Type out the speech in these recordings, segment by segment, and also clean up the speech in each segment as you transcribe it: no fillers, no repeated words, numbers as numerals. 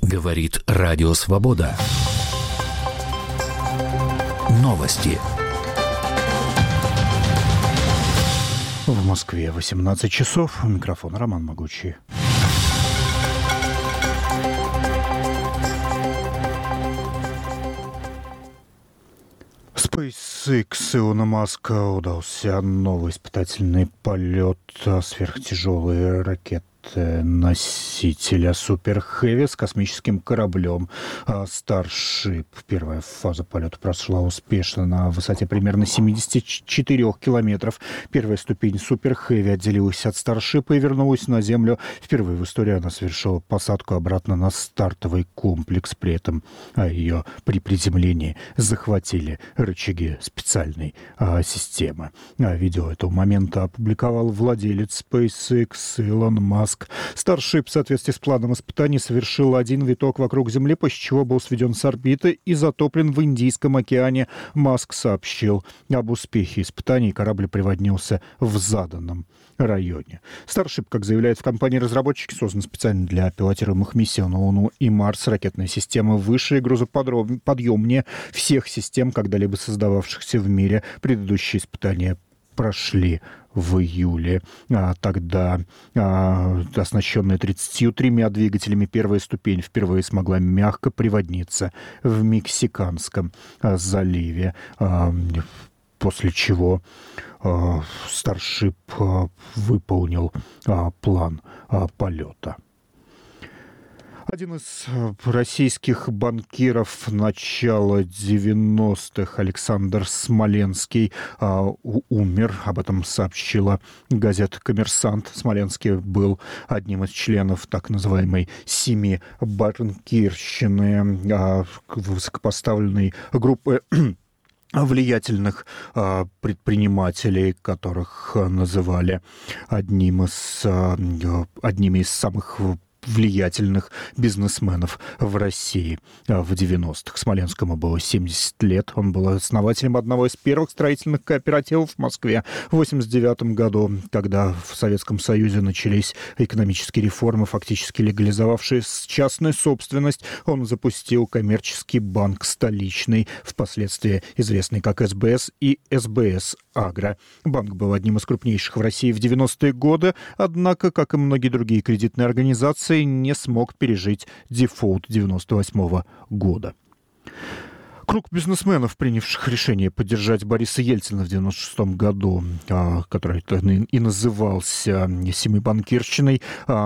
Говорит Радио Свобода. Новости. В Москве 18 часов. У микрофона Роман Могучий. SpaceX Илона Маска удался новый испытательный полет сверхтяжелой ракеты носителя Super Heavy с космическим кораблем Starship. Первая фаза полета прошла успешно на высоте примерно 74 километров. Первая ступень Super Heavy отделилась от Starship и вернулась на Землю. Впервые в истории она совершила посадку обратно на стартовый комплекс. При этом ее при приземлении захватили рычаги специальной системы. Видео этого момента опубликовал владелец SpaceX Илон Маск. Starship в соответствии с планом испытаний совершил один виток вокруг Земли, после чего был сведен с орбиты и затоплен в Индийском океане. Маск сообщил об успехе испытаний. Корабль приводнился в заданном районе. Starship, как заявляют в компании-разработчики, создан специально для пилотируемых миссий на Луну и Марс. Ракетная система выше и грузоподъемнее всех систем, когда-либо создававшихся в мире. Предыдущие испытания прошли в июле. Тогда оснащенная 33 двигателями первая ступень впервые смогла мягко приводниться в Мексиканском заливе, после чего Starship выполнил план полета. Один из российских банкиров начала 90-х, Александр Смоленский, умер. Об этом сообщила газета «Коммерсант». Смоленский был одним из членов так называемой «семи банкирщины», высокопоставленной группы влиятельных предпринимателей, которых называли одними из самых влиятельных бизнесменов в России в 90-х. Смоленскому было 70 лет. Он был основателем одного из первых строительных кооперативов в Москве в 1989 году, когда в Советском Союзе начались экономические реформы, фактически легализовавшие частную собственность. Он запустил коммерческий банк «Столичный», впоследствии известный как СБС и СБС Агро. Банк был одним из крупнейших в России в 90-е годы, однако, как и многие другие кредитные организации, не смог пережить дефолт 98 года. Круг бизнесменов, принявших решение поддержать Бориса Ельцина в 1996 году, который и назывался «семибанкирщиной»,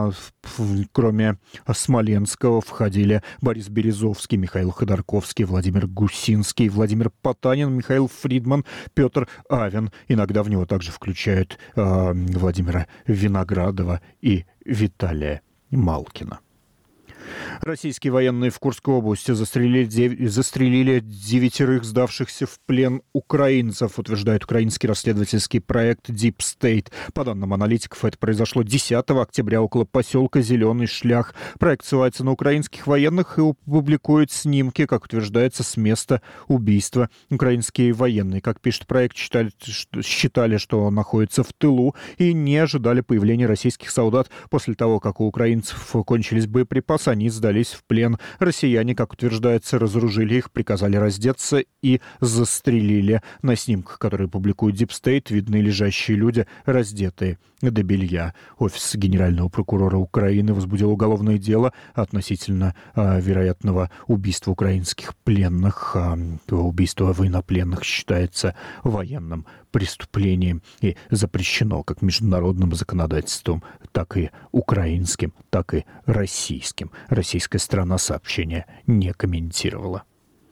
кроме Смоленского, входили Борис Березовский, Михаил Ходорковский, Владимир Гусинский, Владимир Потанин, Михаил Фридман, Петр Авен. Иногда в него также включают Владимира Виноградова и Виталия Малкина. Российские военные в Курской области застрелили 9 сдавшихся в плен украинцев, утверждает украинский расследовательский проект Deep State. По данным аналитиков, это произошло 10 октября около поселка Зеленый Шлях. Проект ссылается на украинских военных и публикует снимки, как утверждается, с места убийства. Украинские военные, как пишет проект, считали, что находится в тылу, и не ожидали появления российских солдат. После того, как у украинцев кончились боеприпасы, они сдались в плен. Россияне, как утверждается, разоружили их, приказали раздеться и застрелили. На снимках, которые публикует Deep State, видны лежащие люди, раздетые до белья. Офис генерального прокурора Украины возбудил уголовное дело относительно вероятного убийства украинских пленных. Убийство военнопленных считается военным преступлением и запрещено как международным законодательством, так и украинским, так и российским. Российская сторона сообщения не комментировала.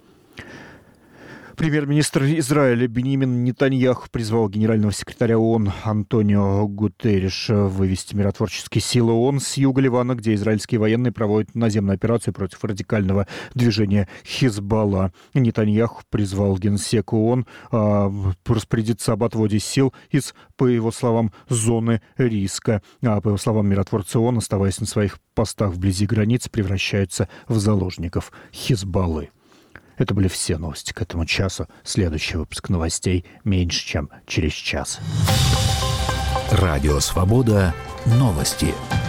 Премьер-министр Израиля Биньямин Нетаньяху призвал генерального секретаря ООН Антонио Гутерриша вывести миротворческие силы ООН с юга Ливана, где израильские военные проводят наземную операцию против радикального движения Хизбалла. Нетаньяху призвал генсека ООН распорядиться об отводе сил из, по его словам, зоны риска. По его словам, миротворцы ООН, оставаясь на своих постах вблизи границ, превращаются в заложников Хизбаллы. Это были все новости к этому часу. Следующий выпуск новостей меньше, чем через час. Радио «Свобода». Новости.